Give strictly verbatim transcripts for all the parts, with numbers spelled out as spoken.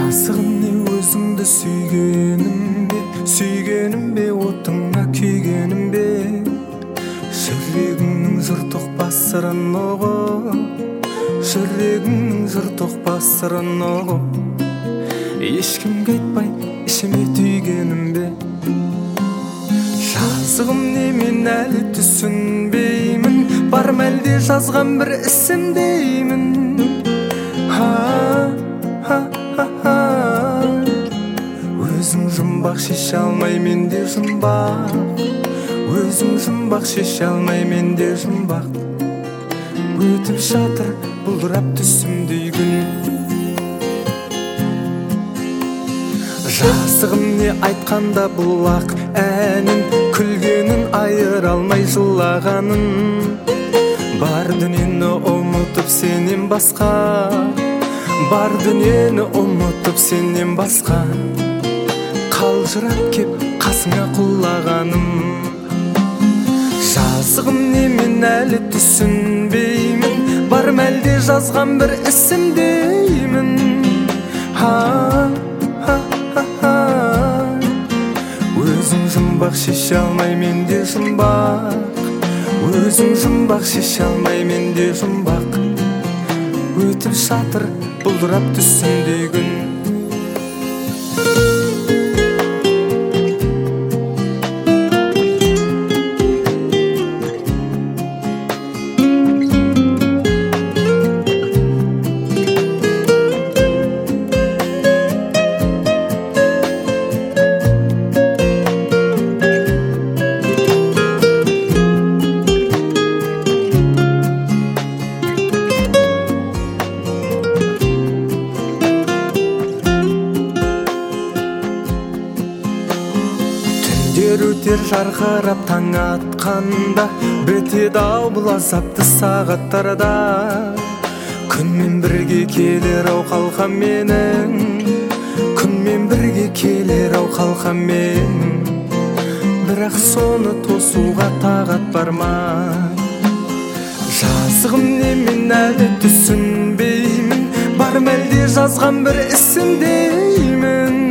Жазығым не өзіңді сүйгенім бе, сүйгенім бе, отыңа күйгенім бе. Жүрегіңнің жырт ұқпас сырын ұғып, жүрегіңнің жырт ұқпас сырын ұғып, ешкімге айтпай ішіме түйгенім бе. Жазығым не мен әлі түсінбеймін, бар ма әлде жазған бір ісім деймін. Ха, ха, ха, ха. Өзің жұмбақ шеше алмай менде жұмбақ, өзің жұмбақ шеше алмай менде жұмбақ. Өтіп жатыр бұлдырап түсімдей күн. Жазығым не айтқанда бұлақ әнін, күлгенін айыра алмай жылағанын. Бар дүниені ұмытып сенен басқа, бар дүниені ұмытып сенен басқа, қалжырап кеп қасыңа құлағаным. Жазығым не мен әлі түсінбеймін, бар ма әлде жазған бір ісім деймін. Ха, ха, ха, ха. Өзің жұмбақ шеше алмай менде жұмбақ, өзің жұмбақ шеше алмай менде жұмбақ. Өтіп жатыр бұлдырап түсімдей күн. Түндер өтер жарқырап таң атқанда, бітеді ау бұл азапты сағаттарда. Күнмен бірге келер ау қалқам менің, күнмен бірге келер ау қалқам менің. Бірақ соны тосуға тағат бар ма? Жазығым не мен әлі түсінбеймін, бар ма әлде жазған бір ісім деймін.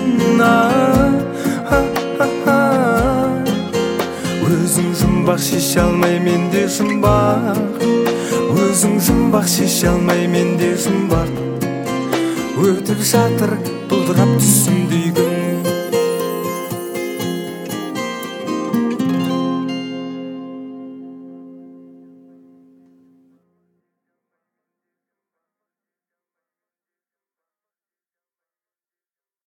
Өзің жұмбақ шеше алмай менде жұмбақ, өзің жұмбақ шеше алмай менде жұмбақ. Өтіп жатыр бұлдырап түсім